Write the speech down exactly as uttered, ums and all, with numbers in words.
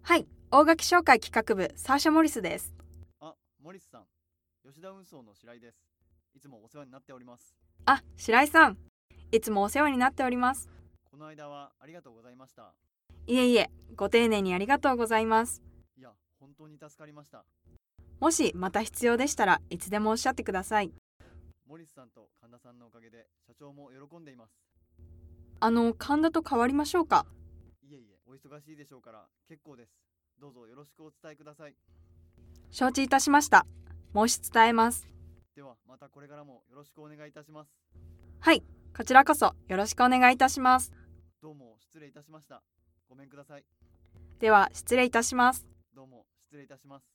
はい、大垣商会企画部サーシャ・モリスです。 あ、モリスさん、吉田運送の白井です。いつもお世話になっております。 あ、白井さん、いつもお世話になっております。 この間はありがとうございました。 いえいえ、ご丁寧にありがとうございます。 いや、本当に助かりました。 もしまた必要でしたらいつでもおっしゃってください。 モリスさんと神田さんのおかげで社長も喜んでいます。 あの、神田と変わりましょうか。 いえいえ、お忙しいでしょうから結構です。どうぞよろしくお伝えください。 承知いたしました。申し伝えます。 ではまたこれからもよろしくお願いいたします。 はい、こちらこそよろしくお願いいたします。 どうも失礼いたしました。ごめんください。 では失礼いたします。 どうも失礼いたします。